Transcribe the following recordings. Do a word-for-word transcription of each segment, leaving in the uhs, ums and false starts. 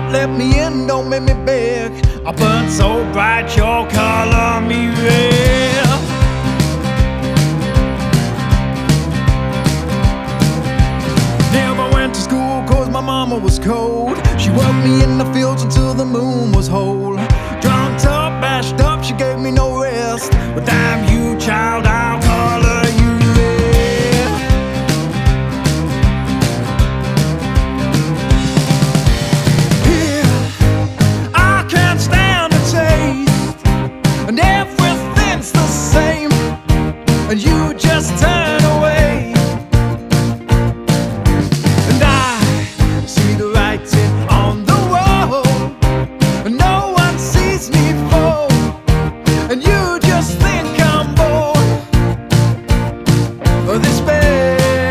up, let me in, don't make me beg. I burn so bright, your color me red. Never went to school cause my mama was cold. She worked me in the fields until the moon was whole. Drunk up, bashed up, she gave me no rest. But damn you, child, I'll color you red. Here, I can't stand the taste, and everything's the same, and you just turn away. And I see the writing on the wall, and no one sees me fall, and you just think I'm born of despair.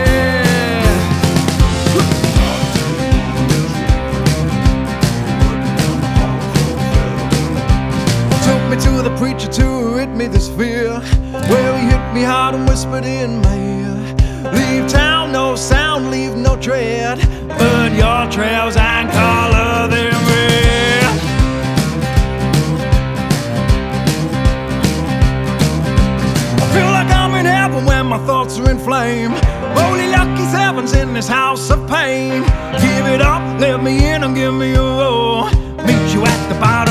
Took me to the preacher to rid me this fear, where he hit me hard and whispered in my ear, leave town, no sound, leave no tread, burn your trails and color them red. I feel like I'm in heaven when my thoughts are in flame. Holy lucky's heaven's in this house of pain. Give it up, let me in and give me a roar. Meet you at the bottom